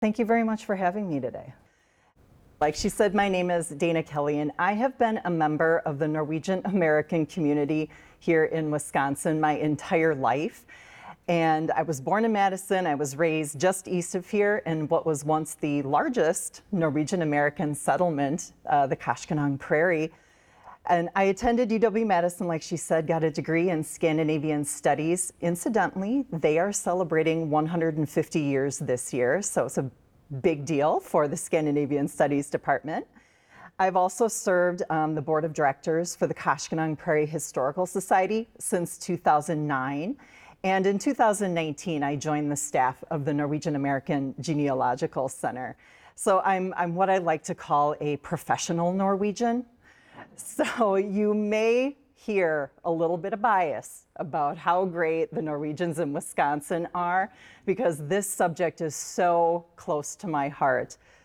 Thank you very much for having me today. Like she said, my name is Dana Kelly, and I have been a member of the Norwegian American community here in Wisconsin my entire life. And I was born in Madison. I was raised just east of here in what was once the largest Norwegian American settlement, the Kashkonong Prairie. And I attended UW-Madison, like she said, got a degree in Scandinavian Studies. Incidentally, they are celebrating 150 years this year, so it's a big deal for the Scandinavian Studies department. I've also served on the board of directors for the Kashkonong Prairie Historical Society since 2009. And in 2019, I joined the staff of the Norwegian American Genealogical Center. So I'm what I like to call a professional Norwegian. So you may hear a little bit of bias about how great the Norwegians in Wisconsin are, because this subject is so close to my heart.